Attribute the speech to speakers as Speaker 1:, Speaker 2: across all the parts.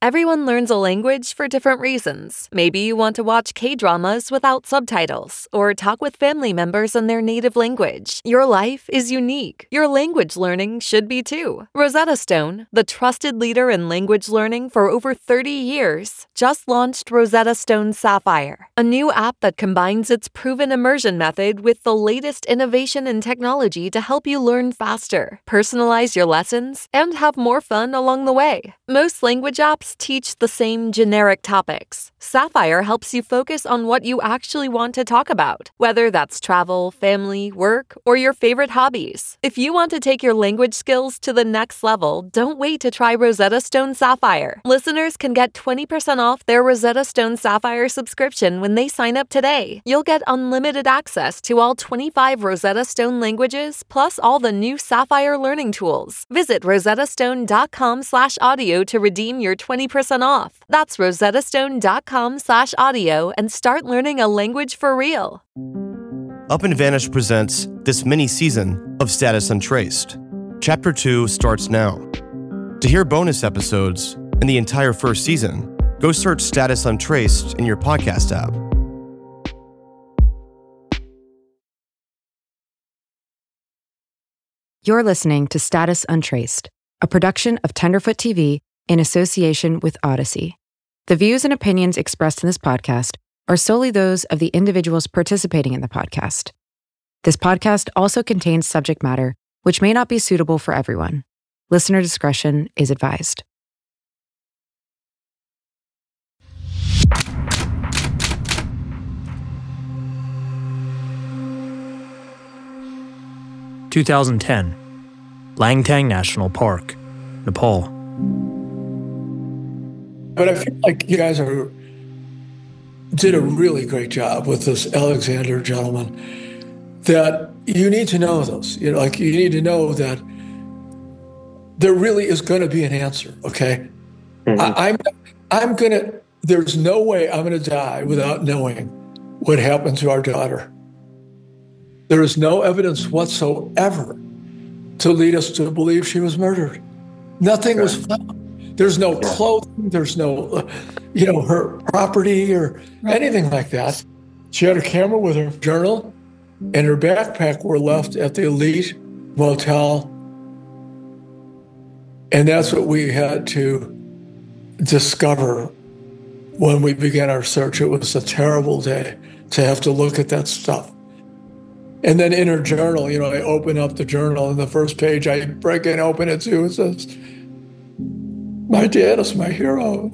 Speaker 1: Everyone learns a language for different reasons. Maybe you want to watch K-dramas without subtitles or talk with family members in their native language. Your life is unique. Your language learning should be too. Rosetta Stone, the trusted leader in language learning for over 30 years, just launched Rosetta Stone Sapphire, a new app that combines its proven immersion method with the latest innovation in technology to help you learn faster, personalize your lessons, and have more fun along the way. Most language apps teach the same generic topics. Sapphire helps you focus on what you actually want to talk about, whether that's travel, family, work, or your favorite hobbies. If you want to take your language skills to the next level, don't wait to try Rosetta Stone Sapphire. Listeners can get 20% off their Rosetta Stone Sapphire subscription when they sign up today. You'll get unlimited access to all 25 Rosetta Stone languages, plus all the new Sapphire learning tools. Visit rosettastone.com/audio to redeem your 20% off. That's rosettastone.com/audio and start learning a language for real.
Speaker 2: Up and Vanish presents this mini-season of Status Untraced. Chapter 2 starts now. To hear bonus episodes and the entire first season, go search Status Untraced in your podcast app.
Speaker 3: You're listening to Status Untraced, a production of Tenderfoot TV in association with Odyssey. The views and opinions expressed in this podcast are solely those of the individuals participating in the podcast. This podcast also contains subject matter which may not be suitable for everyone. Listener discretion is advised.
Speaker 4: (2010) Langtang National Park, Nepal.
Speaker 5: But I feel like you guys did a really great job with this Alexander gentleman. That you need to know this. You need to know that there really is going to be an answer. Okay, I'm gonna. There's no way I'm going to die without knowing what happened to our daughter. There is no evidence whatsoever to lead us to believe she was murdered. Nothing was found. There's no clothing, there's no, her property or anything like that. She had her camera with her, journal, and her backpack were left at the Elite Motel. And that's what we had to discover when we began our search. It was a terrible day to have to look at that stuff. And then in her journal, I open up the journal, and the first page I break and open it to, it says, "My dad is my hero."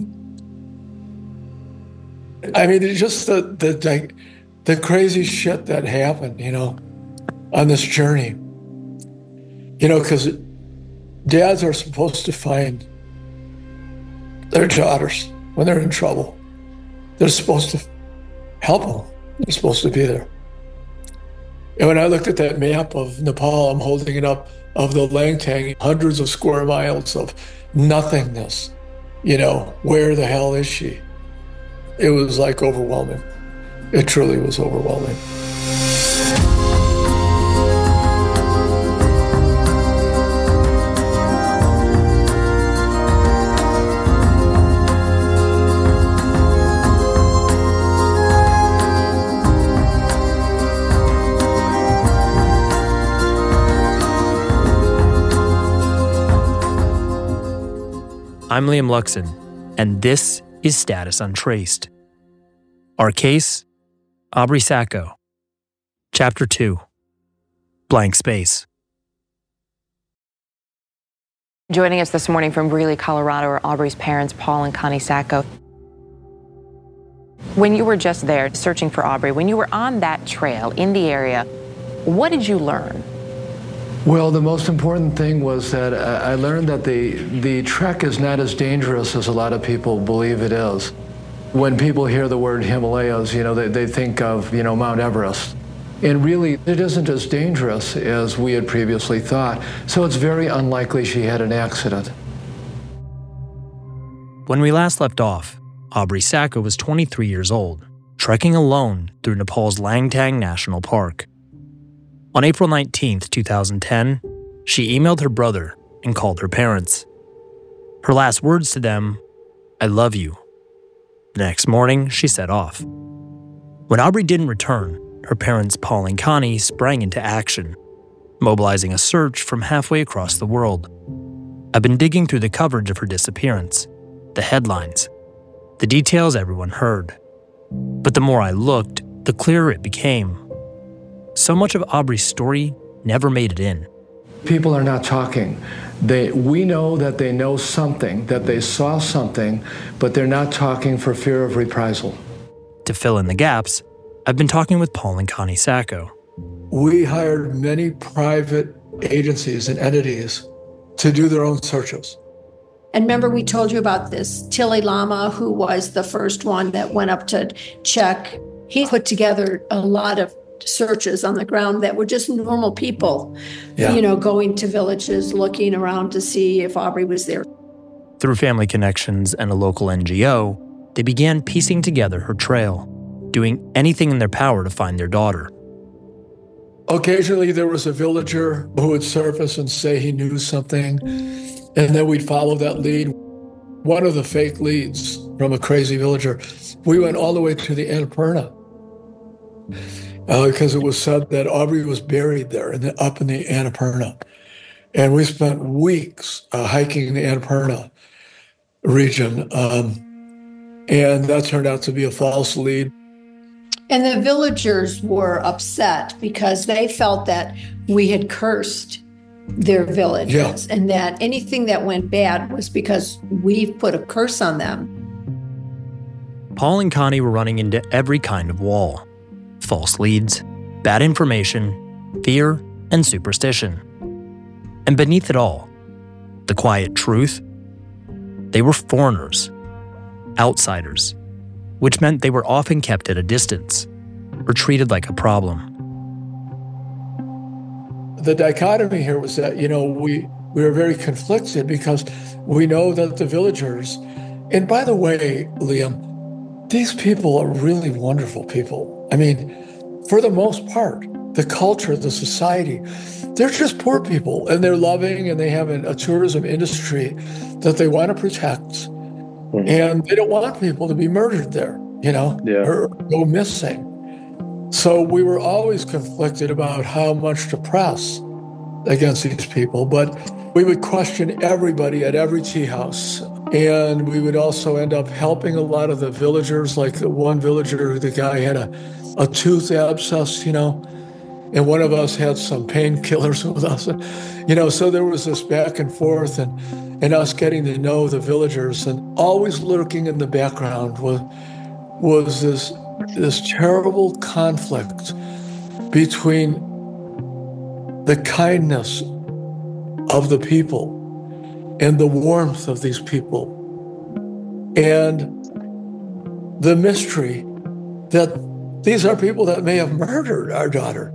Speaker 5: I mean, it's just the crazy shit that happened, on this journey. Because dads are supposed to find their daughters when they're in trouble. They're supposed to help them. They're supposed to be there. And when I looked at that map of Nepal, I'm holding it up, of the Langtang, hundreds of square miles of nothingness. Where the hell is she? It was like overwhelming. It truly was overwhelming.
Speaker 4: I'm Liam Luxon, and this is Status Untraced. Our case, Aubrey Sacco. Chapter 2, Blank Space.
Speaker 6: Joining us this morning from Greeley, Colorado, are Aubrey's parents, Paul and Connie Sacco. When you were just there searching for Aubrey, when you were on that trail in the area, what did you learn?
Speaker 5: Well, the most important thing was that I learned that the trek is not as dangerous as a lot of people believe it is. When people hear the word Himalayas, they think of, Mount Everest. And really, it isn't as dangerous as we had previously thought. So it's very unlikely she had an accident.
Speaker 4: When we last left off, Aubrey Sacco was 23 years old, trekking alone through Nepal's Langtang National Park. On April 19, 2010, she emailed her brother and called her parents. Her last words to them I love you. The next morning, she set off. When Aubrey didn't return, her parents, Paul and Connie, sprang into action, mobilizing a search from halfway across the world. I've been digging through the coverage of her disappearance, the headlines, the details everyone heard. But the more I looked, the clearer it became. So much of Aubrey's story never made it in.
Speaker 5: People are not talking. We know that they know something, that they saw something, but they're not talking for fear of reprisal.
Speaker 4: To fill in the gaps, I've been talking with Paul and Connie Sacco.
Speaker 5: We hired many private agencies and entities to do their own searches.
Speaker 7: And remember, we told you about this Tilly Lama, who was the first one that went up to check. He put together a lot of searches on the ground that were just normal people, going to villages, looking around to see if Aubrey was there.
Speaker 4: Through family connections and a local NGO, they began piecing together her trail, doing anything in their power to find their daughter.
Speaker 5: Occasionally, there was a villager who would surface and say he knew something, and then we'd follow that lead. One of the fake leads from a crazy villager, we went all the way to the Annapurna because it was said that Aubrey was buried there up in the Annapurna. And we spent weeks hiking the Annapurna region, and that turned out to be a false lead.
Speaker 7: And the villagers were upset because they felt that we had cursed their villages and that anything that went bad was because we put a curse on them.
Speaker 4: Paul and Connie were running into every kind of wall. False leads, bad information, fear, and superstition. And beneath it all, the quiet truth, they were foreigners, outsiders, which meant they were often kept at a distance or treated like a problem.
Speaker 5: The dichotomy here was that, we were very conflicted because we know that the villagers, and by the way, Liam, these people are really wonderful people. I mean, for the most part, the culture, the society, they're just poor people, and they're loving, and they have a tourism industry that they want to protect. And they don't want people to be murdered there, or go missing. So we were always conflicted about how much to press against these people. But we would question everybody at every tea house. And we would also end up helping a lot of the villagers, like the one villager, the guy had a tooth abscess, and one of us had some painkillers with us. So there was this back and forth and us getting to know the villagers, and always lurking in the background was this terrible conflict between the kindness of the people and the warmth of these people and the mystery that these are people that may have murdered our daughter.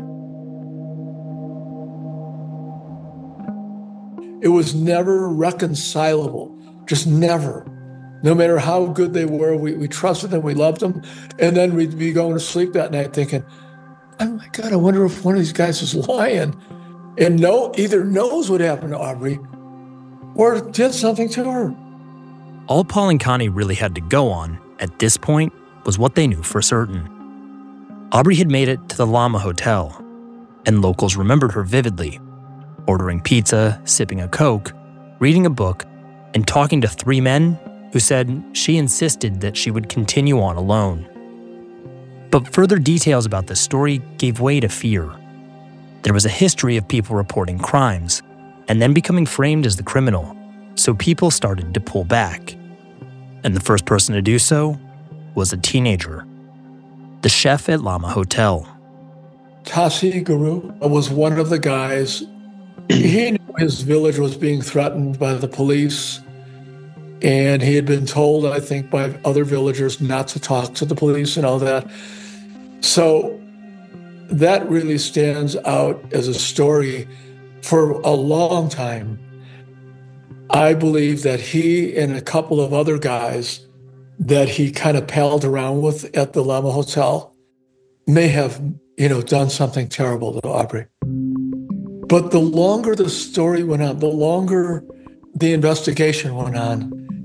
Speaker 5: It was never reconcilable, just never. No matter how good they were, we trusted them, we loved them. And then we'd be going to sleep that night thinking, oh my God, I wonder if one of these guys is lying and either knows what happened to Aubrey or did something to her.
Speaker 4: All Paul and Connie really had to go on at this point was what they knew for certain. Aubrey had made it to the Lama Hotel, and locals remembered her vividly, ordering pizza, sipping a Coke, reading a book, and talking to 3 men who said she insisted that she would continue on alone. But further details about the story gave way to fear. There was a history of people reporting crimes and then becoming framed as the criminal, so people started to pull back. And the first person to do so was a teenager, the chef at Lama Hotel.
Speaker 5: Tasi Guru was one of the guys. He knew his village was being threatened by the police, and he had been told, I think, by other villagers not to talk to the police and all that. So that really stands out as a story for a long time. I believe that he and a couple of other guys that he kind of palled around with at the Lama Hotel may have, done something terrible to Aubrey. But the longer the story went on, the longer the investigation went on,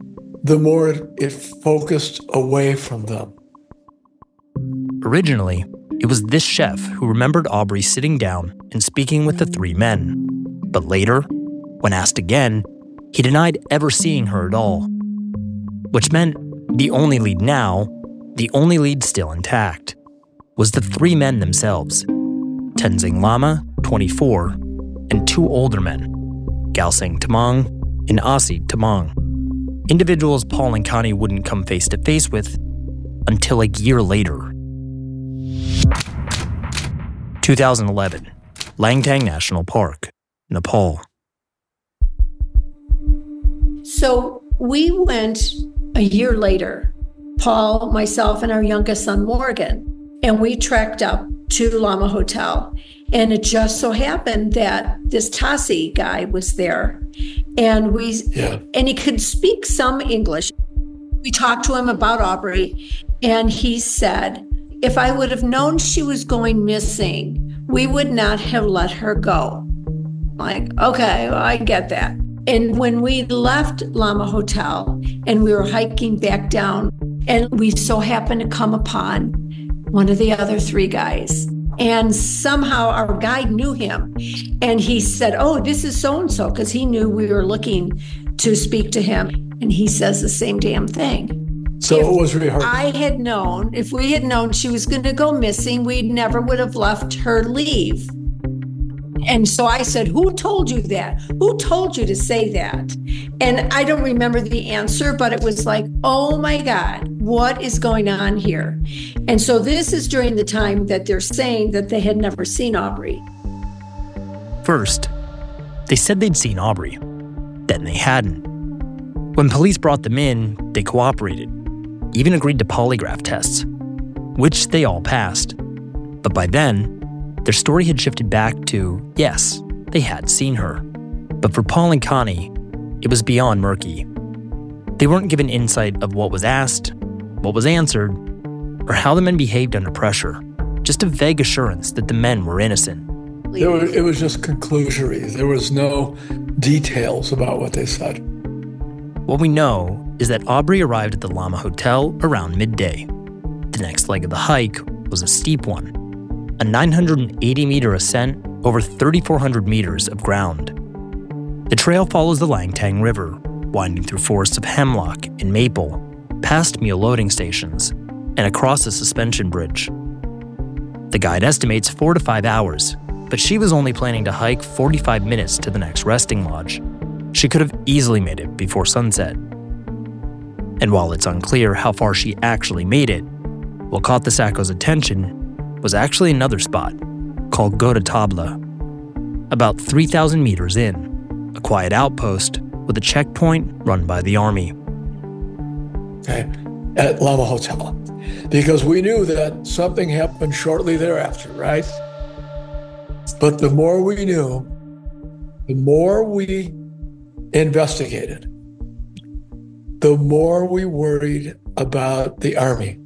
Speaker 5: the more it focused away from them.
Speaker 4: Originally, it was this chef who remembered Aubrey sitting down and speaking with the three men. But later, when asked again, he denied ever seeing her at all. Which meant the only lead now, the only lead still intact, was the three men themselves, Tenzing Lama, 24, and two older men, Galseng Tamang and Asi Tamang, individuals Paul and Connie wouldn't come face to face with until a year later. 2011, Langtang National Park, Nepal.
Speaker 7: So we went a year later, Paul, myself, and our youngest son, Morgan, and we trekked up to Lama Hotel. And it just so happened that this Tasi guy was there, and he could speak some English. We talked to him about Aubrey, and he said, if I would have known she was going missing, we would not have let her go. Like, okay, well, I get that. And when we left Lama Hotel and we were hiking back down, and we so happened to come upon one of the other three guys. And somehow our guide knew him. And he said, oh, this is so-and-so, because he knew we were looking to speak to him. And he says the same damn thing.
Speaker 5: So it was really hard.
Speaker 7: If we had known she was going to go missing, we never would have let her leave. And so I said, who told you that? Who told you to say that? And I don't remember the answer, but it was like, oh my God, what is going on here? And so this is during the time that they're saying that they had never seen Aubrey.
Speaker 4: First, they said they'd seen Aubrey. Then they hadn't. When police brought them in, they cooperated, even agreed to polygraph tests, which they all passed. But by then, their story had shifted back to, yes, they had seen her. But for Paul and Connie, it was beyond murky. They weren't given insight of what was asked, what was answered, or how the men behaved under pressure, just a vague assurance that the men were innocent.
Speaker 5: It was just conclusory. There was no details about what they said.
Speaker 4: What we know is that Aubrey arrived at the Lama Hotel around midday. The next leg of the hike was a steep one, a 980-meter ascent over 3,400 meters of ground. The trail follows the Langtang River, winding through forests of hemlock and maple, past mule loading stations, and across a suspension bridge. The guide estimates 4 to 5 hours, but she was only planning to hike 45 minutes to the next resting lodge. She could have easily made it before sunset. And while it's unclear how far she actually made it, what caught the Sacco's attention was actually another spot called Goda Tabla, about 3,000 meters in, a quiet outpost with a checkpoint run by the army.
Speaker 5: Okay, at Lama Hotel, because we knew that something happened shortly thereafter, right? But the more we knew, the more we investigated, the more we worried about the army.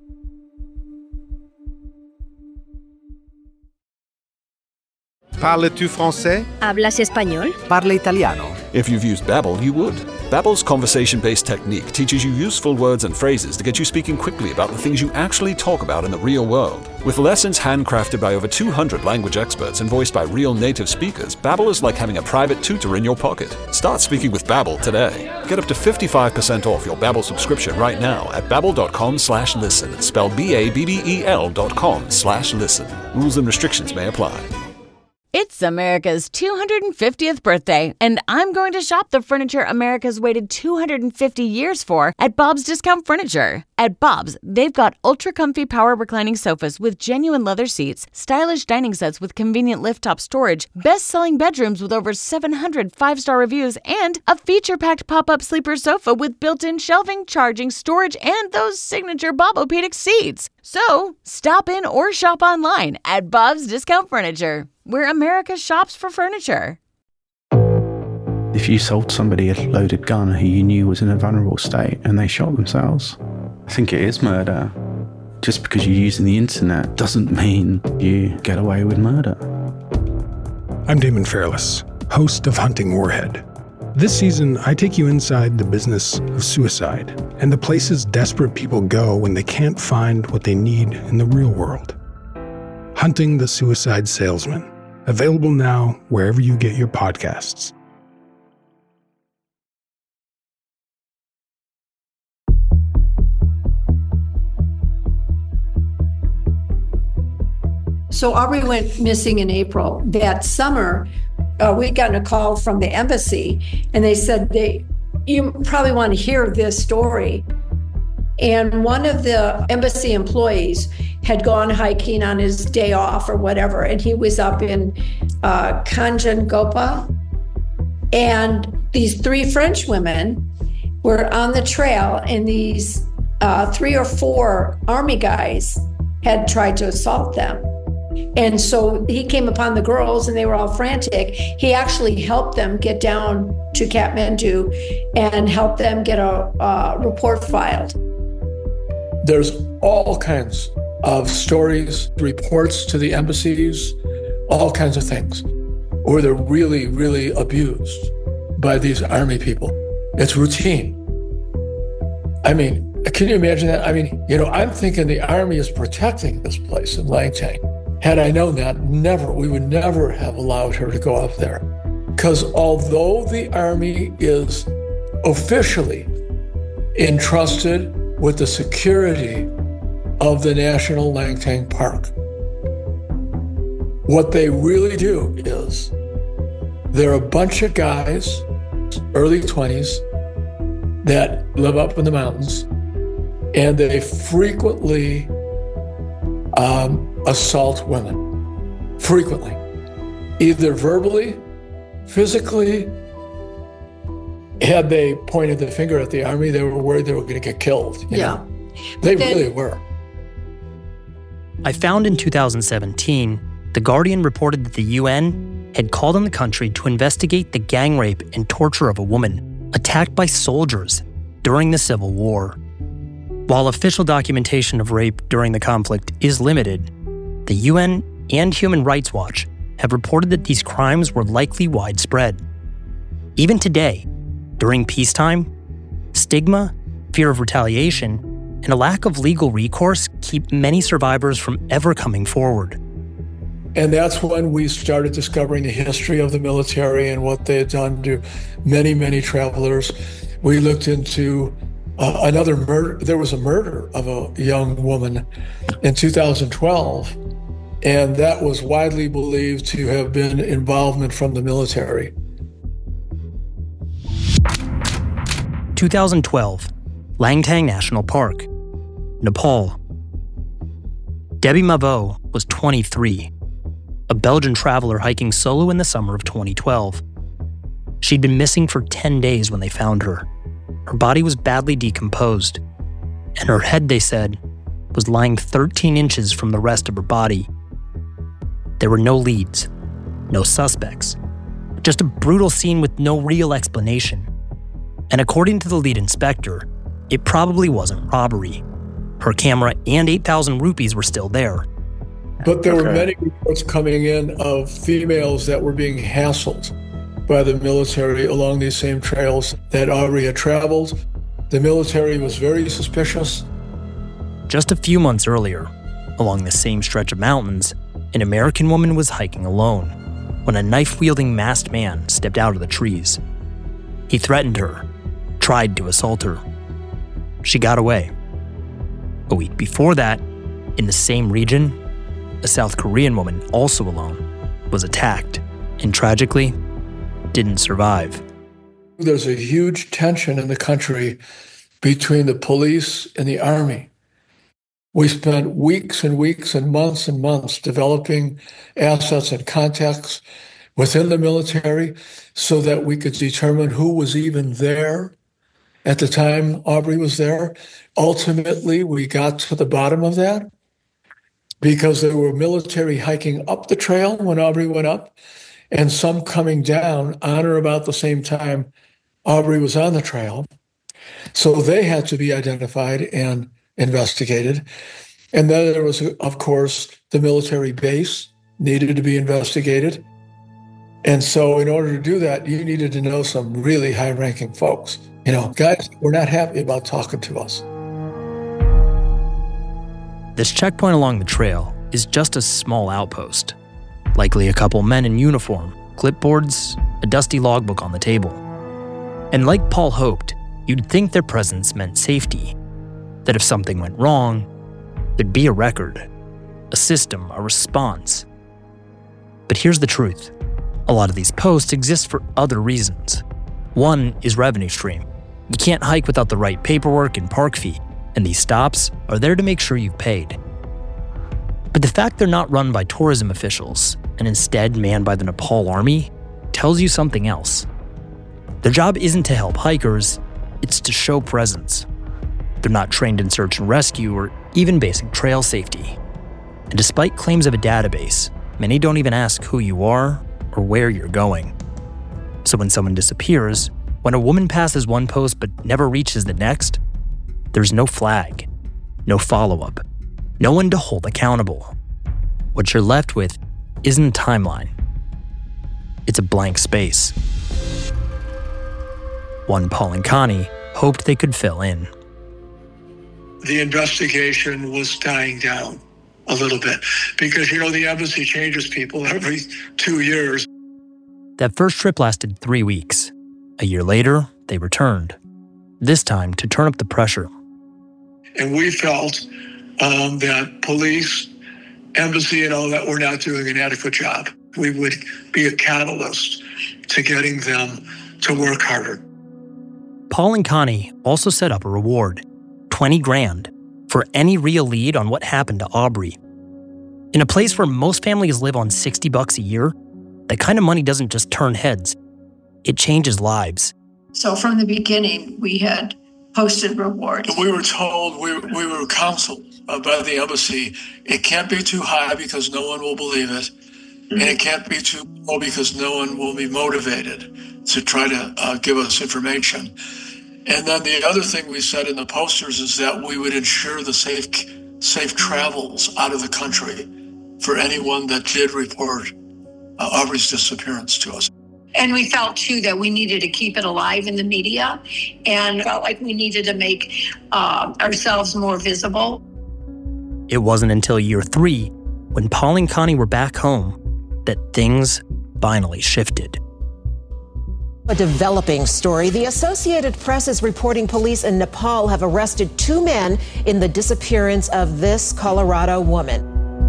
Speaker 8: Parles-tu français?
Speaker 9: ¿Hablas español?
Speaker 10: Parla italiano.
Speaker 11: If you've used Babbel, you would. Babbel's conversation-based technique teaches you useful words and phrases to get you speaking quickly about the things you actually talk about in the real world. With lessons handcrafted by over 200 language experts and voiced by real native speakers, Babbel is like having a private tutor in your pocket. Start speaking with Babbel today. Get up to 55% off your Babbel subscription right now at babbel.com/listen, spelled BABBEL.com/listen. Rules and restrictions may apply.
Speaker 12: It's America's 250th birthday, and I'm going to shop the furniture America's waited 250 years for at Bob's Discount Furniture. At Bob's, they've got ultra-comfy power reclining sofas with genuine leather seats, stylish dining sets with convenient lift-top storage, best-selling bedrooms with over 700 five-star reviews, and a feature-packed pop-up sleeper sofa with built-in shelving, charging, storage, and those signature Bob-O-Pedic seats. So, stop in or shop online at Bob's Discount Furniture, where America shops for furniture.
Speaker 13: If you sold somebody a loaded gun who you knew was in a vulnerable state and they shot themselves, I think it is murder. Just because you're using the internet doesn't mean you get away with murder.
Speaker 14: I'm Damon Fairless, host of Hunting Warhead.
Speaker 8: This season, I take you inside the business of suicide and the places desperate people go when they can't find what they need in the real world. Hunting the Suicide Salesman. Available now wherever you get your podcasts.
Speaker 7: So Aubrey went missing in April. That summer, we'd gotten a call from the embassy, and they said, you probably want to hear this story. And one of the embassy employees had gone hiking on his day off or whatever, and he was up in Kanchenjunga. And these 3 French women were on the trail, and these 3 or 4 army guys had tried to assault them. And so he came upon the girls and they were all frantic. He actually helped them get down to Kathmandu and helped them get a report filed.
Speaker 5: There's all kinds of stories, reports to the embassies, all kinds of things where they're really, really abused by these army people. It's routine. I mean, can you imagine that? I mean, I'm thinking the army is protecting this place in Langtang. Had I known that, we would never have allowed her to go up there. Because although the Army is officially entrusted with the security of the National Langtang Park, what they really do is they're a bunch of guys, early 20s, that live up in the mountains, and they frequently assault women, frequently, either verbally, physically. Had they pointed the finger at the army, they were worried they were going to get killed. You know? They really were.
Speaker 4: I found in 2017, The Guardian reported that the UN had called on the country to investigate the gang rape and torture of a woman attacked by soldiers during the Civil War. While official documentation of rape during the conflict is limited, the UN and Human Rights Watch have reported that these crimes were likely widespread. Even today, during peacetime, stigma, fear of retaliation, and a lack of legal recourse keep many survivors from ever coming forward.
Speaker 5: And that's when we started discovering the history of the military and what they had done to many, many travelers. We looked into another murder. There was a murder of a young woman in 2012, and that was widely believed to have been involvement from the military.
Speaker 4: 2012, Langtang National Park, Nepal. Debbie Mavo was 23, a Belgian traveler hiking solo in the summer of 2012. She'd been missing for 10 days when they found her. Her body was badly decomposed, and her head, they said, was lying 13 inches from the rest of her body. There were no leads, no suspects, just a brutal scene with no real explanation. And according to the lead inspector, it probably wasn't robbery. Her camera and 8,000 rupees were still there.
Speaker 5: But there were many reports coming in of females that were being hassled by the military along these same trails that Aubrey had traveled. The military was very suspicious.
Speaker 4: Just a few months earlier, along the same stretch of mountains, an American woman was hiking alone when a knife-wielding masked man stepped out of the trees. He threatened her, tried to assault her. She got away. A week before that, in the same region, a South Korean woman, also alone, was attacked and tragically didn't survive.
Speaker 5: There's a huge tension in the country between the police and the army. We spent weeks and weeks and months developing assets and contacts within the military so that we could determine who was even there at the time Aubrey was there. Ultimately, we got to the bottom of that because there were military hiking up the trail when Aubrey went up and some coming down on or about the same time Aubrey was on the trail. So they had to be identified and investigated. And then there was, of course, the military base needed to be investigated. And so in order to do that, you needed to know some really high-ranking folks. Guys were not happy about talking to us.
Speaker 4: This checkpoint along the trail is just a small outpost. Likely a couple men in uniform, clipboards, a dusty logbook on the table. And like Paul hoped, you'd think their presence meant safety. That if something went wrong, there'd be a record, a system, a response. But here's the truth. A lot of these posts exist for other reasons. One is revenue stream. You can't hike without the right paperwork and park fee, and these stops are there to make sure you've paid. But the fact they're not run by tourism officials and instead manned by the Nepal Army tells you something else. Their job isn't to help hikers, it's to show presence. They're not trained in search and rescue or even basic trail safety. And despite claims of a database, many don't even ask who you are or where you're going. So when someone disappears, when a woman passes one post but never reaches the next, there's no flag, no follow-up, no one to hold accountable. What you're left with isn't a timeline. It's a blank space. One Paul and Connie hoped they could fill in.
Speaker 5: The investigation was dying down a little bit because, the embassy changes people every 2 years.
Speaker 4: That first trip lasted 3 weeks. A year later, they returned, this time to turn up the pressure.
Speaker 5: And we felt that police, embassy, and all that were not doing an adequate job. We would be a catalyst to getting them to work harder.
Speaker 4: Paul and Connie also set up a reward, $20,000, for any real lead on what happened to Aubrey. In a place where most families live on $60 a year, that kind of money doesn't just turn heads, it changes lives.
Speaker 7: So from the beginning, we had posted rewards.
Speaker 5: We were told, we were counseled by the embassy, it can't be too high because no one will believe it, and it can't be too low because no one will be motivated to try to give us information. And then the other thing we said in the posters is that we would ensure the safe travels out of the country for anyone that did report Aubrey's disappearance to us.
Speaker 7: And we felt, too, that we needed to keep it alive in the media and felt like we needed to make ourselves more visible.
Speaker 4: It wasn't until year 3, when Paul and Connie were back home, that things finally shifted.
Speaker 9: A developing story. The Associated Press is reporting police in Nepal have arrested 2 men in the disappearance of this Colorado woman.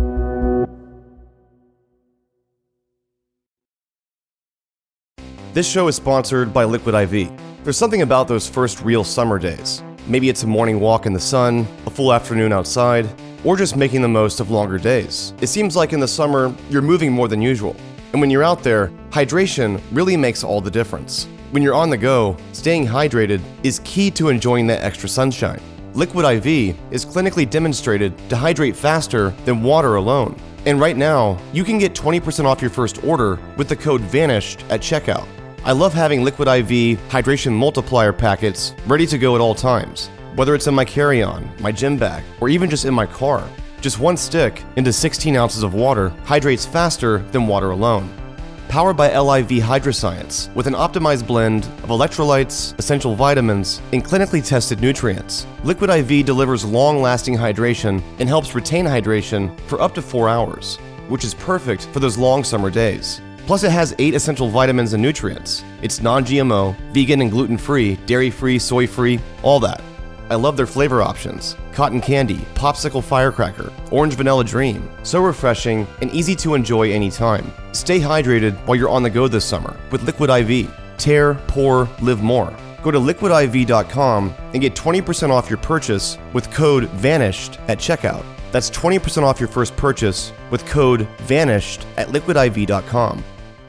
Speaker 2: This show is sponsored by Liquid IV. There's something about those first real summer days. Maybe it's a morning walk in the sun, a full afternoon outside, or just making the most of longer days. It seems like in the summer, you're moving more than usual. And when you're out there, hydration really makes all the difference. When you're on the go, staying hydrated is key to enjoying that extra sunshine. Liquid IV is clinically demonstrated to hydrate faster than water alone. And right now, you can get 20% off your first order with the code VANISHED at checkout. I love having Liquid IV hydration multiplier packets ready to go at all times, whether it's in my carry-on, my gym bag, or even just in my car. Just one stick into 16 ounces of water hydrates faster than water alone. Powered by LIV Hydroscience with an optimized blend of electrolytes, essential vitamins, and clinically tested nutrients, Liquid IV delivers long-lasting hydration and helps retain hydration for up to 4 hours, which is perfect for those long summer days. Plus, it has 8 essential vitamins and nutrients. It's non-GMO, vegan and gluten-free, dairy-free, soy-free, all that. I love their flavor options. Cotton candy, popsicle firecracker, orange vanilla dream. So refreshing and easy to enjoy anytime. Stay hydrated while you're on the go this summer with Liquid IV. Tear, pour, live more. Go to liquidiv.com and get 20% off your purchase with code VANISHED at checkout. That's 20% off your first purchase with code VANISHED at liquidiv.com.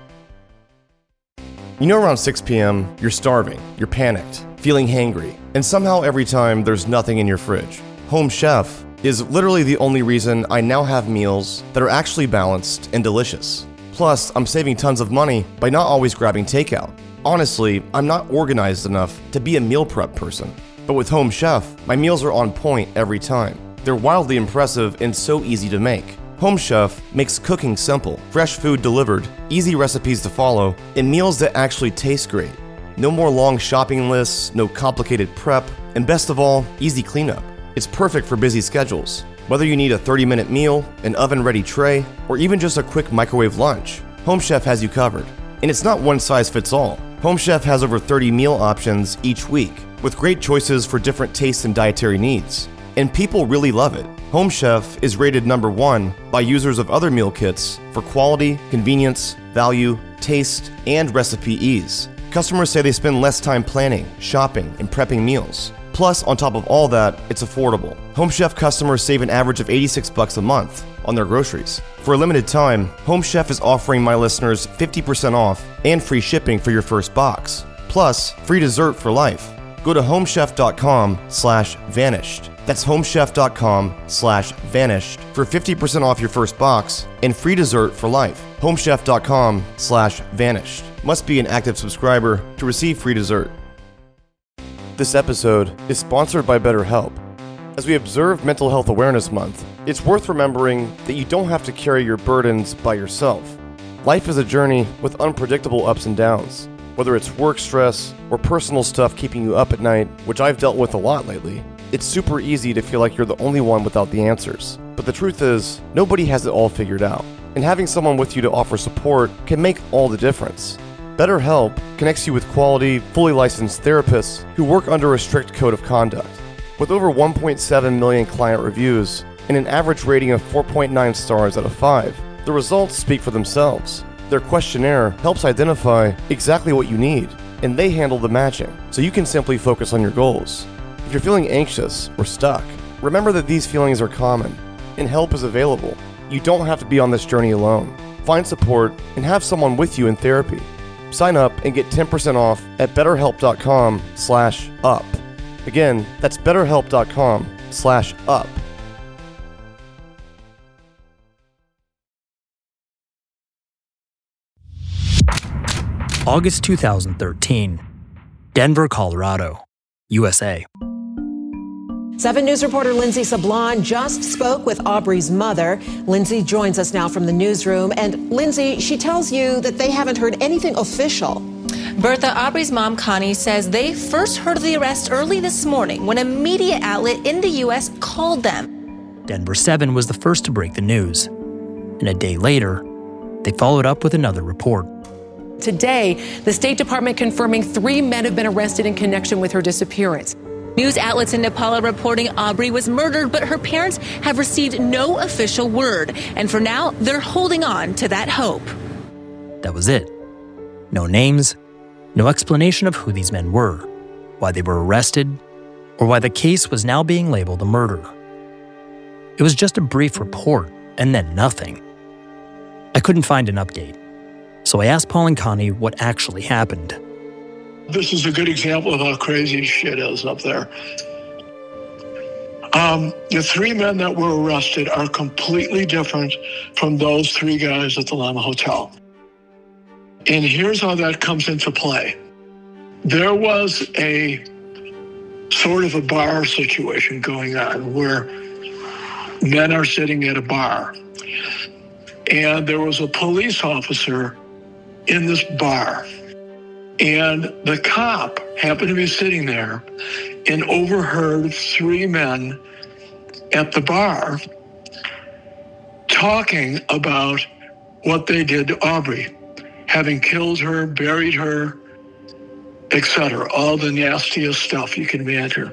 Speaker 2: Around 6 p.m., you're starving, you're panicked, feeling hangry, and somehow every time there's nothing in your fridge. Home Chef is literally the only reason I now have meals that are actually balanced and delicious. Plus, I'm saving tons of money by not always grabbing takeout. Honestly, I'm not organized enough to be a meal prep person. But with Home Chef, my meals are on point every time. They're wildly impressive and so easy to make. Home Chef makes cooking simple, fresh food delivered, easy recipes to follow, and meals that actually taste great. No more long shopping lists, no complicated prep, and best of all, easy cleanup. It's perfect for busy schedules. Whether you need a 30-minute meal, an oven-ready tray, or even just a quick microwave lunch, Home Chef has you covered. And it's not one size fits all. Home Chef has over 30 meal options each week, with great choices for different tastes and dietary needs. And people really love it. Home Chef is rated #1 by users of other meal kits for quality, convenience, value, taste, and recipe ease. Customers say they spend less time planning, shopping, and prepping meals. Plus, on top of all that, it's affordable. Home Chef customers save an average of $86 a month on their groceries. For a limited time, Home Chef is offering my listeners 50% off and free shipping for your first box. Plus, free dessert for life. Go to homechef.com/vanished. That's homechef.com/vanished for 50% off your first box and free dessert for life. homechef.com/vanished. Must be an active subscriber to receive free dessert. This episode is sponsored by BetterHelp. As we observe Mental Health Awareness Month, it's worth remembering that you don't have to carry your burdens by yourself. Life is a journey with unpredictable ups and downs. Whether it's work stress or personal stuff keeping you up at night, which I've dealt with a lot lately, it's super easy to feel like you're the only one without the answers. But the truth is, nobody has it all figured out. And having someone with you to offer support can make all the difference. BetterHelp connects you with quality, fully licensed therapists who work under a strict code of conduct. With over 1.7 million client reviews and an average rating of 4.9 stars out of 5, the results speak for themselves. Their questionnaire helps identify exactly what you need, and they handle the matching, so you can simply focus on your goals. If you're feeling anxious or stuck, remember that these feelings are common, and help is available. You don't have to be on this journey alone. Find support and have someone with you in therapy. Sign up and get 10% off at betterhelp.com/up. Again, that's betterhelp.com/up.
Speaker 4: August 2013, Denver, Colorado, USA.
Speaker 9: 7 News reporter Lindsay Sablon just spoke with Aubrey's mother. Lindsay joins us now from the newsroom. And Lindsay, she tells you that they haven't heard anything official.
Speaker 10: Bertha, Aubrey's mom, Connie, says they first heard of the arrest early this morning when a media outlet in the U.S. called them.
Speaker 4: Denver 7 was the first to break the news. And a day later, they followed up with another report.
Speaker 14: Today, the State Department confirming 3 men have been arrested in connection with her disappearance.
Speaker 10: News outlets in Nepal are reporting Aubrey was murdered, but her parents have received no official word. And for now, they're holding on to that hope.
Speaker 4: That was it. No names, no explanation of who these men were, why they were arrested, or why the case was now being labeled a murder. It was just a brief report, and then nothing. I couldn't find an update, so I asked Paul and Connie what actually happened.
Speaker 5: This is a good example of how crazy shit is up there. The 3 men that were arrested are completely different from those 3 guys at the Lama Hotel. And here's how that comes into play. There was a sort of a bar situation going on where men are sitting at a bar. And there was a police officer in this bar. And the cop happened to be sitting there and overheard 3 men at the bar talking about what they did to Aubrey, having killed her, buried her, etc., all the nastiest stuff you can imagine.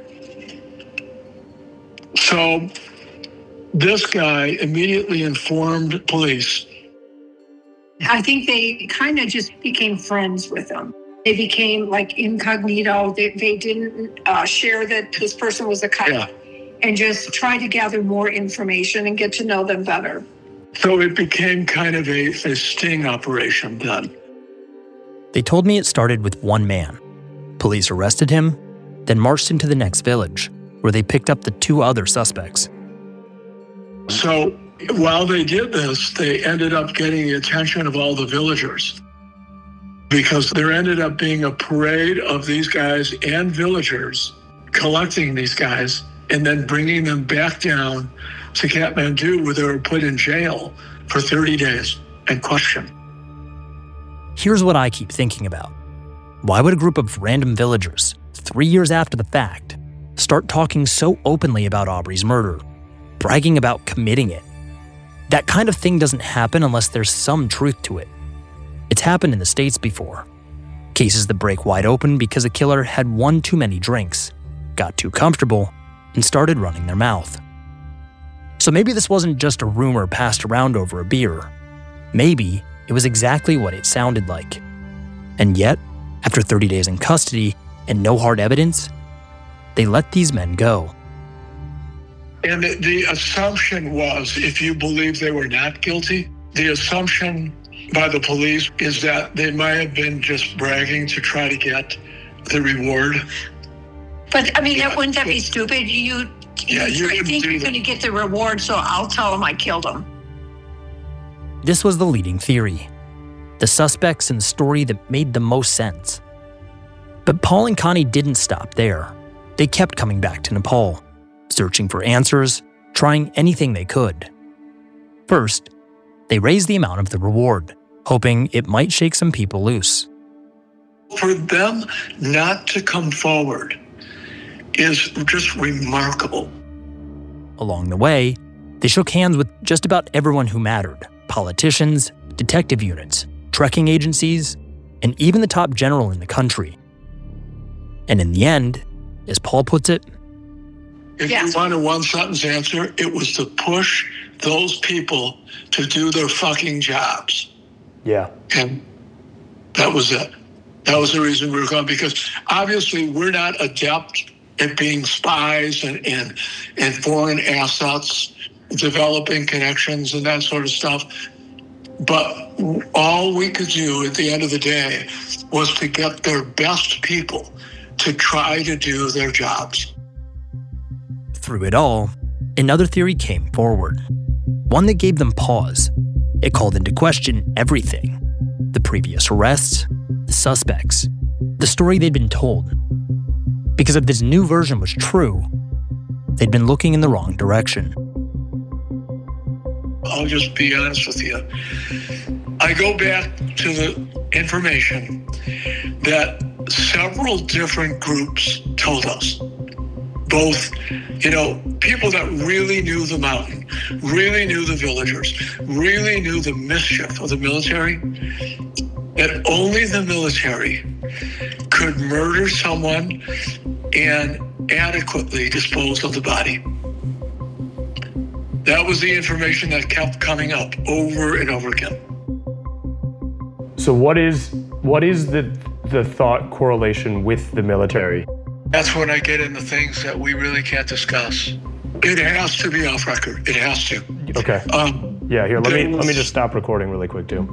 Speaker 5: So this guy immediately informed police.
Speaker 7: I think they kind of just became friends with him. They became like incognito. They didn't share that this person was a cop, and just try to gather more information and get to know them better.
Speaker 5: So it became kind of a sting operation then.
Speaker 4: They told me it started with one man. Police arrested him, then marched him to the next village, where they picked up the 2 other suspects.
Speaker 5: So while they did this, they ended up getting the attention of all the villagers, because there ended up being a parade of these guys and villagers collecting these guys and then bringing them back down to Kathmandu, where they were put in jail for 30 days and questioned.
Speaker 4: Here's what I keep thinking about. Why would a group of random villagers, 3 years after the fact, start talking so openly about Aubrey's murder, bragging about committing it? That kind of thing doesn't happen unless there's some truth to it. It's happened in the States before. Cases that break wide open because a killer had one too many drinks, got too comfortable, and started running their mouth. So maybe this wasn't just a rumor passed around over a beer. Maybe it was exactly what it sounded like. And yet, after 30 days in custody and no hard evidence, they let these men go.
Speaker 5: And the assumption was, if you believe they were not guilty, the assumption by the police is that they might have been just bragging to try to get the reward.
Speaker 7: But I mean, wouldn't that be stupid? You think you're going to get the reward, so I'll tell them I killed him.
Speaker 4: This was the leading theory, the suspects in the story that made the most sense. But Paul and Connie didn't stop there. They kept coming back to Nepal, searching for answers, trying anything they could. First, they raised the amount of the reward, hoping it might shake some people loose.
Speaker 5: For them not to come forward is just remarkable.
Speaker 4: Along the way, they shook hands with just about everyone who mattered: politicians, detective units, trekking agencies, and even the top general in the country. And in the end, as Paul puts it,
Speaker 5: if you want a one-sentence answer, it was to push those people to do their fucking jobs.
Speaker 4: Yeah.
Speaker 5: And that was it. That was the reason we were going, because obviously we're not adept at being spies and foreign assets, developing connections and that sort of stuff. But all we could do at the end of the day was to get their best people to try to do their jobs.
Speaker 4: Through it all, another theory came forward, one that gave them pause. It called into question everything: the previous arrests, the suspects, the story they'd been told. Because if this new version was true, they'd been looking in the wrong direction.
Speaker 5: I'll just be honest with you. I go back to the information that several different groups told us. Both, people that really knew the mountain, really knew the villagers, really knew the mischief of the military, that only the military could murder someone and adequately dispose of the body. That was the information that kept coming up over and over again.
Speaker 15: So what is the thought correlation with the military?
Speaker 5: That's when I get into things that we really can't discuss. It has to be off record. It has to.
Speaker 15: Okay. Yeah, here, let me just stop recording really quick too.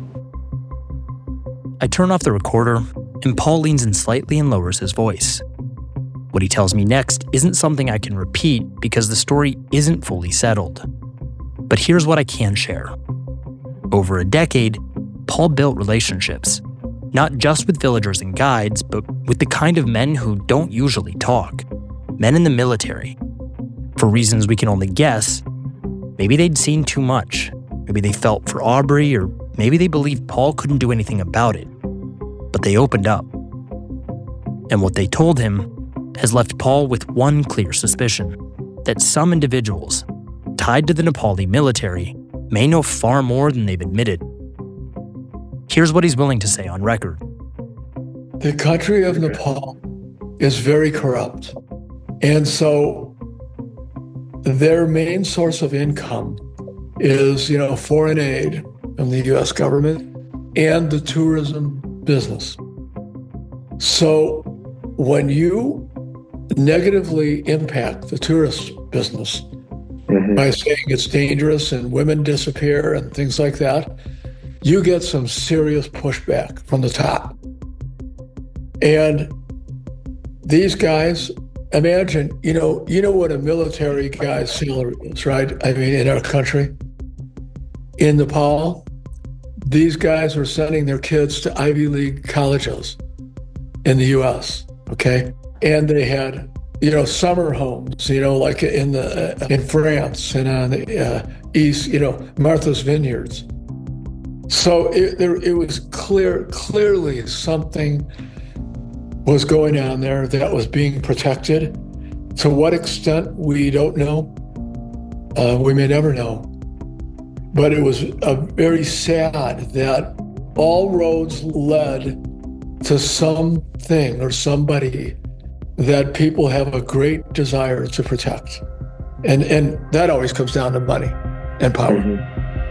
Speaker 4: I turn off the recorder, and Paul leans in slightly and lowers his voice. What he tells me next isn't something I can repeat because the story isn't fully settled. But here's what I can share. Over a decade, Paul built relationships, not just with villagers and guides, but with the kind of men who don't usually talk, men in the military. For reasons we can only guess, maybe they'd seen too much, maybe they felt for Aubrey, or maybe they believed Paul couldn't do anything about it. But they opened up. And what they told him has left Paul with one clear suspicion: that some individuals tied to the Nepali military may know far more than they've admitted. Here's what he's willing to say on record.
Speaker 5: The country of Nepal is very corrupt. And so their main source of income is, foreign aid from the U.S. government and the tourism business. So when you negatively impact the tourist business by saying it's dangerous and women disappear and things like that, you get some serious pushback from the top. And these guys, imagine, you know what a military guy's salary is, right? I mean, in our country. In Nepal, these guys were sending their kids to Ivy League colleges in the US, okay? And they had summer homes, like in France and on the east, Martha's Vineyards. So it was clearly something was going on there that was being protected. To what extent, we don't know. We may never know. But it was very sad that all roads led to something or somebody that people have a great desire to protect. And that always comes down to money and power. Mm-hmm.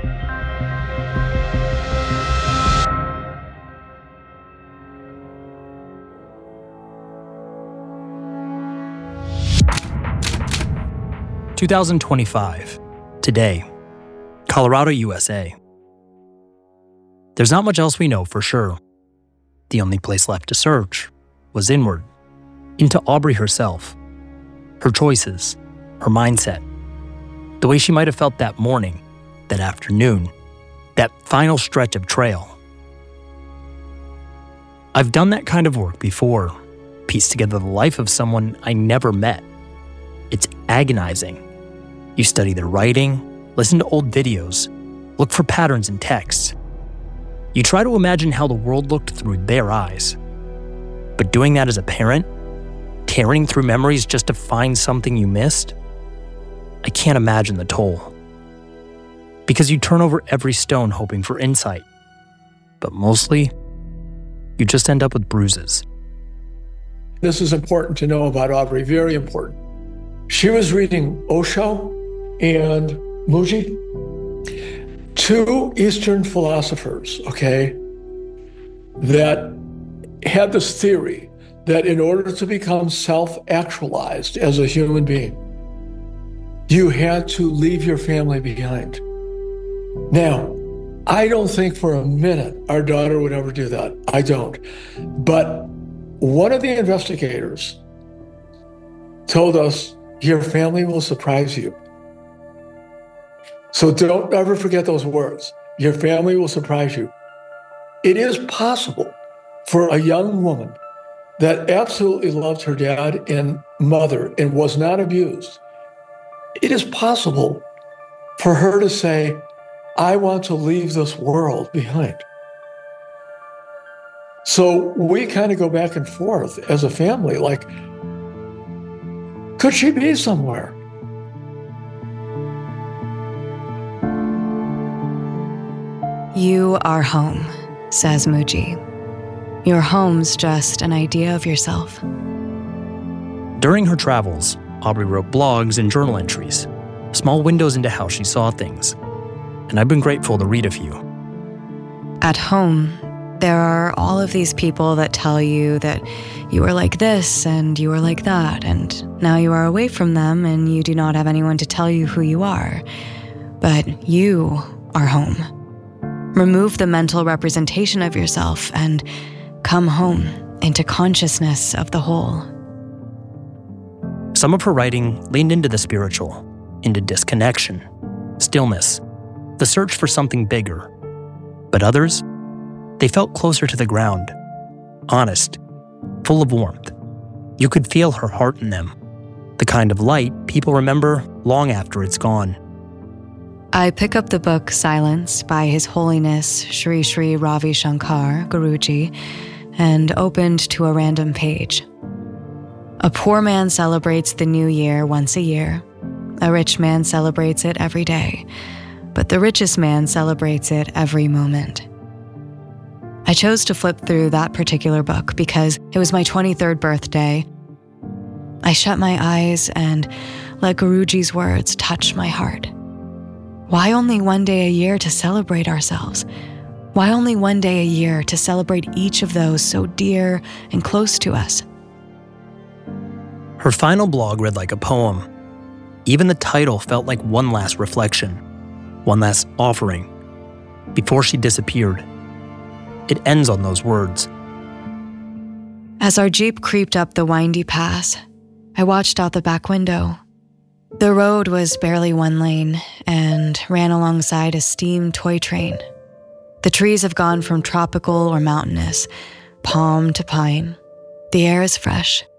Speaker 4: (2025) Today, Colorado, USA. There's not much else we know for sure. The only place left to search was inward, into Aubrey herself, her choices, her mindset, the way she might have felt that morning, that afternoon, that final stretch of trail. I've done that kind of work before, pieced together the life of someone I never met. It's agonizing. You study their writing, listen to old videos, look for patterns in texts. You try to imagine how the world looked through their eyes. But doing that as a parent, tearing through memories just to find something you missed, I can't imagine the toll. Because you turn over every stone hoping for insight. But mostly, you just end up with bruises.
Speaker 5: This is important to know about Aubrey, very important. She was reading Osho and Mooji, two Eastern philosophers, okay, that had this theory that in order to become self-actualized as a human being, you had to leave your family behind. Now, I don't think for a minute our daughter would ever do that. I don't. But one of the investigators told us, your family will surprise you. So don't ever forget those words. Your family will surprise you. It is possible for a young woman that absolutely loved her dad and mother and was not abused. It is possible for her to say, I want to leave this world behind. So we kind of go back and forth as a family, like, could she be somewhere?
Speaker 3: You are home, says Mooji. Your home's just an idea of yourself.
Speaker 4: During her travels, Aubrey wrote blogs and journal entries, small windows into how she saw things. And I've been grateful to read a few.
Speaker 3: At home, there are all of these people that tell you that you are like this and you are like that, and now you are away from them and you do not have anyone to tell you who you are. But you are home. Remove the mental representation of yourself and come home into consciousness of the whole.
Speaker 4: Some of her writing leaned into the spiritual, into disconnection, stillness, the search for something bigger. But others, they felt closer to the ground, honest, full of warmth. You could feel her heart in them, the kind of light people remember long after it's gone.
Speaker 3: I pick up the book Silence by His Holiness Sri Sri Ravi Shankar, Guruji, and opened to a random page. A poor man celebrates the new year once a year. A rich man celebrates it every day, but the richest man celebrates it every moment. I chose to flip through that particular book because it was my 23rd birthday. I shut my eyes and let Guruji's words touch my heart. Why only one day a year to celebrate ourselves? Why only one day a year to celebrate each of those so dear and close to us?
Speaker 4: Her final blog read like a poem. Even the title felt like one last reflection, one last offering. Before she disappeared, it ends on those words.
Speaker 3: As our Jeep creeped up the windy pass, I watched out the back window. The road was barely one lane and ran alongside a steam toy train. The trees have gone from tropical or mountainous, palm to pine. The air is fresh.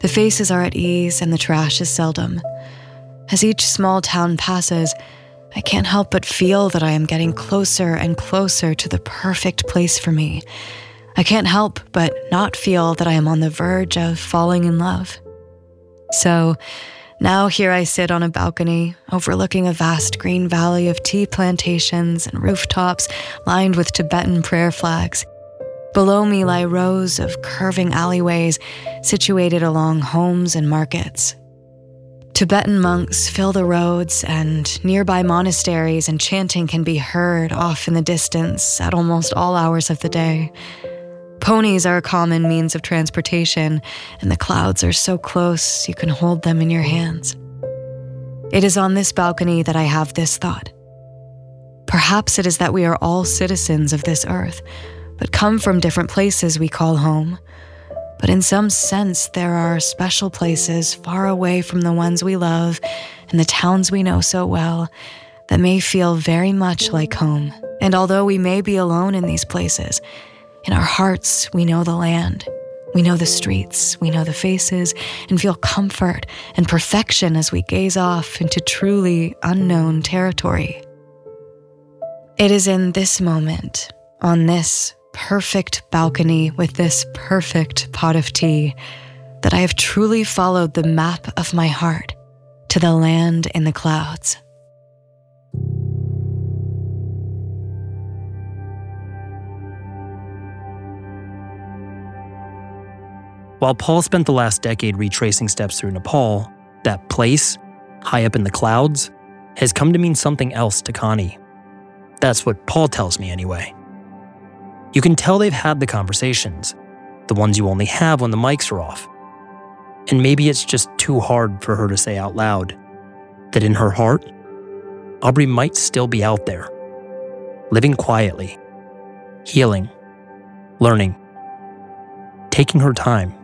Speaker 16: The faces are at ease and the trash is seldom. As each small town passes, I can't help but feel that I am getting closer and closer to the perfect place for me. I can't help but not feel that I am on the verge of falling in love. So now here I sit on a balcony overlooking a vast green valley of tea plantations and rooftops lined with Tibetan prayer flags. Below me lie rows of curving alleyways situated along homes and markets. Tibetan monks fill the roads, and nearby monasteries and chanting can be heard off in the distance at almost all hours of the day. Ponies are a common means of transportation, and the clouds are so close you can hold them in your hands. It is on this balcony that I have this thought. Perhaps it is that we are all citizens of this earth, but come from different places we call home. But in some sense, there are special places far away from the ones we love and the towns we know so well that may feel very much like home. And although we may be alone in these places, in our hearts, we know the land, we know the streets, we know the faces, and feel comfort and perfection as we gaze off into truly unknown territory. It is in this moment, on this perfect balcony with this perfect pot of tea, that I have truly followed the map of my heart to the land in the clouds.
Speaker 4: While Paul spent the last decade retracing steps through Nepal, that place, high up in the clouds, has come to mean something else to Connie. That's what Paul tells me anyway. You can tell they've had the conversations, the ones you only have when the mics are off. And maybe it's just too hard for her to say out loud that in her heart, Aubrey might still be out there, living quietly, healing, learning, taking her time.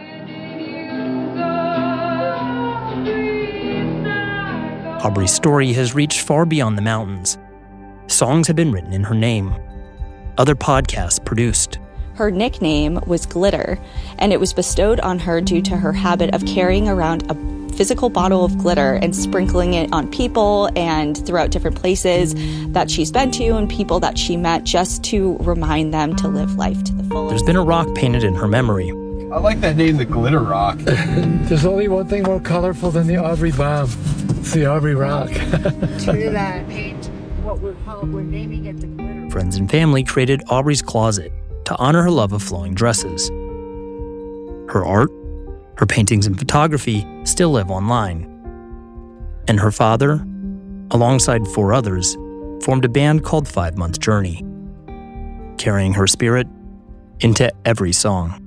Speaker 4: Aubrey's story has reached far beyond the mountains. Songs have been written in her name. Other podcasts produced.
Speaker 17: Her nickname was Glitter, and it was bestowed on her due to her habit of carrying around a physical bottle of glitter and sprinkling it on people and throughout different places that she's been to and people that she met, just to remind them to live life to the fullest.
Speaker 4: There's been a rock painted in her memory.
Speaker 18: I like that name, the Glitter Rock.
Speaker 5: There's only one thing more colorful than the Aubrey Bomb. It's the Aubrey Rock.
Speaker 19: To that paint, we're naming it the Glitter.
Speaker 4: Friends and family created Aubrey's Closet to honor her love of flowing dresses. Her art, her paintings and photography still live online. And her father, alongside 4 others, formed a band called 5 Month Journey, carrying her spirit into every song.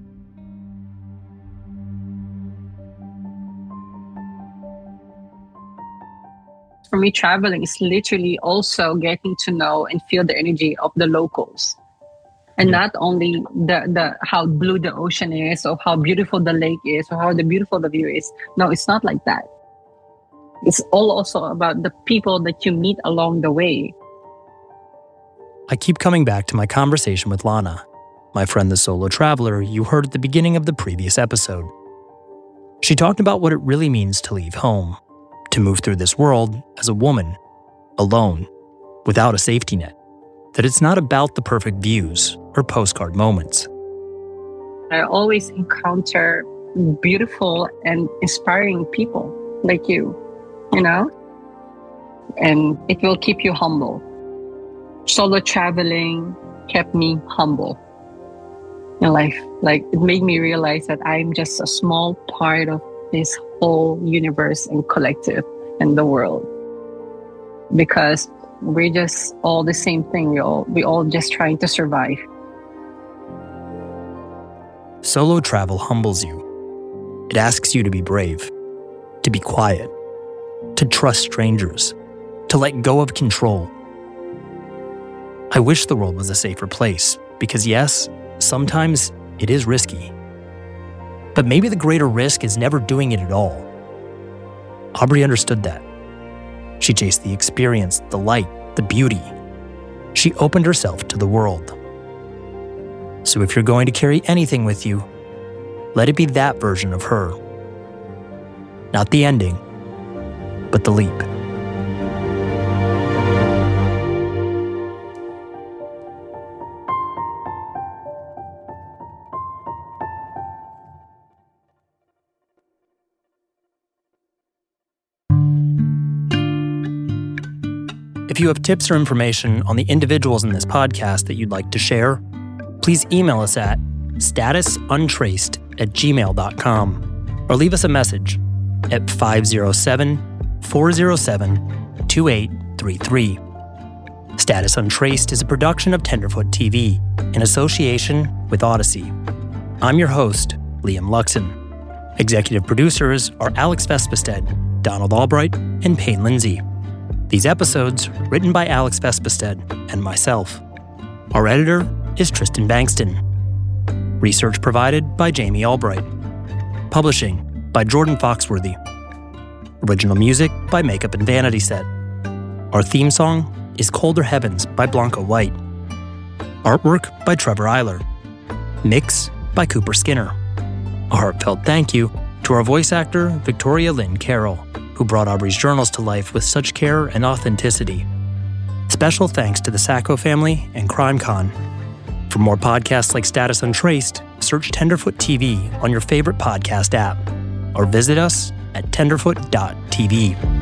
Speaker 20: For me, traveling is literally also getting to know and feel the energy of the locals. And not only the how blue the ocean is, or how beautiful the lake is, or how beautiful the view is. No, it's not like that. It's all also about the people that you meet along the way.
Speaker 4: I keep coming back to my conversation with Lana, my friend the solo traveler you heard at the beginning of the previous episode. She talked about what it really means to leave home, to move through this world as a woman, alone, without a safety net. That it's not about the perfect views or postcard moments.
Speaker 20: I always encounter beautiful and inspiring people like you know? And it will keep you humble. Solo traveling kept me humble in life. Like, it made me realize that I'm just a small part of this whole universe and collective in the world, because we're just all the same thing. We all just trying to survive.
Speaker 4: Solo travel humbles you. It asks you to be brave, to be quiet, to trust strangers, to let go of control. I wish the world was a safer place, because yes, sometimes it is risky. But maybe the greater risk is never doing it at all. Aubrey understood that. She chased the experience, the light, the beauty. She opened herself to the world. So if you're going to carry anything with you, let it be that version of her, Not the ending, but the leap. If you have tips or information on the individuals in this podcast that you'd like to share, please email us at statusuntraced@gmail.com or leave us a message at 507-407-2833. Status Untraced is a production of Tenderfoot TV in association with Odyssey. I'm your host, Liam Luxon. Executive producers are Alex Vespestead, Donald Albright, and Payne Lindsay. These episodes written by Alex Vespestead and myself. Our editor is Tristan Bankston. Research provided by Jamie Albright. Publishing by Jordan Foxworthy. Original music by Makeup and Vanity Set. Our theme song is Colder Heavens by Blanca White. Artwork by Trevor Eiler. Mix by Cooper Skinner. A heartfelt thank you to our voice actor, Victoria Lynn Carroll, who brought Aubrey's journals to life with such care and authenticity. Special thanks to the Sacco family and CrimeCon. For more podcasts like Status Untraced, search Tenderfoot TV on your favorite podcast app, or visit us at tenderfoot.tv.